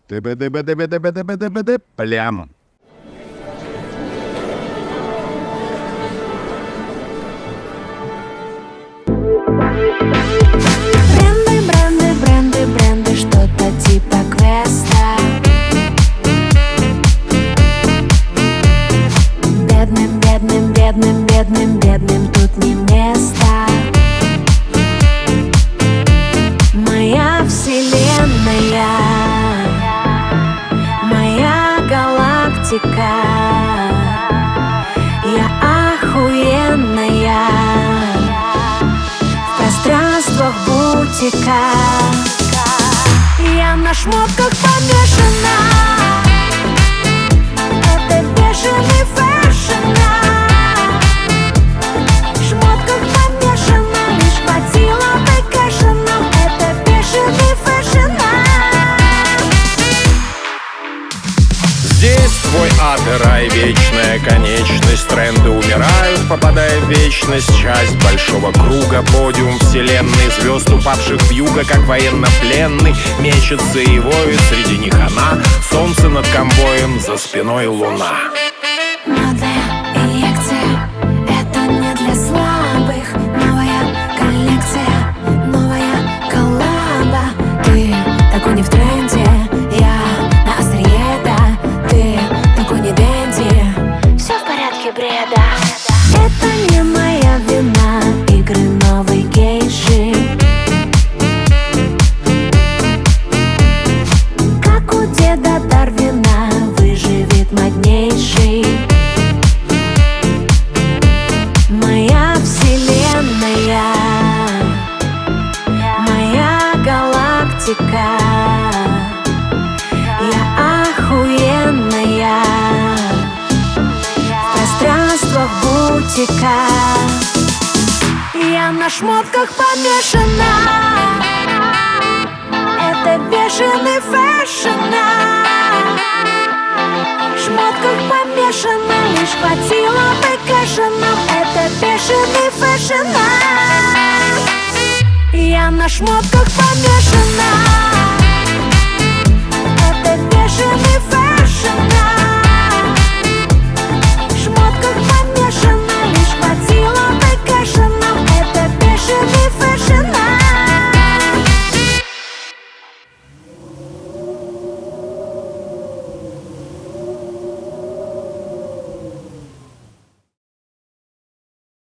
Прям. Бренды, что-то типа квеста. Бедным тут не место. Моя вселенная, моя галактика. Я охуенная в пространствах бутика. Я на шмотках помешана. Это бешеный фэшн. В шмотках помешана, лишь хватило бы кэша. Но это бешеный фэшн. Здесь твой ад и рай, вечная конечность. Тренды умирают, попадая в вечность. Часть большого круга, подиум вселенной. Звезд, упавших в юго, как военнопленный. Мечется и воет, среди них она. Солнце над конвоем, за спиной луна. Модная инъекция, это не для слабых. Новая коллекция, новая коллаба. Ты такой не в тренде, я на острие, да. Ты такой не дэнди, все в порядке бреда. Это не моя вина, игры новой гейши. Как у деда Дарвина, выживет моднейший. Моя вселенная, моя галактика. Я охуенная в пространствах бутика. Я на шмотках помешана. Это бешеный фэшн. В шмотках помешана, лишь хватило бы кэша. Но это бешеный фэшн. Я на шмотках помешана. Это бешеный фэшн.